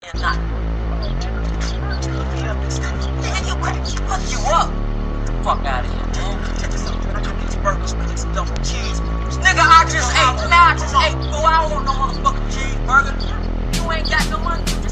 or not. Nigga, you crack, fuck you up. Fuck out of here, man. Check this out, man. I got these burgers, man. These double cheeseburgers. Nigga, I just ate. Now I just ate. Bro, I don't want no motherfucking cheeseburger. You ain't got no money.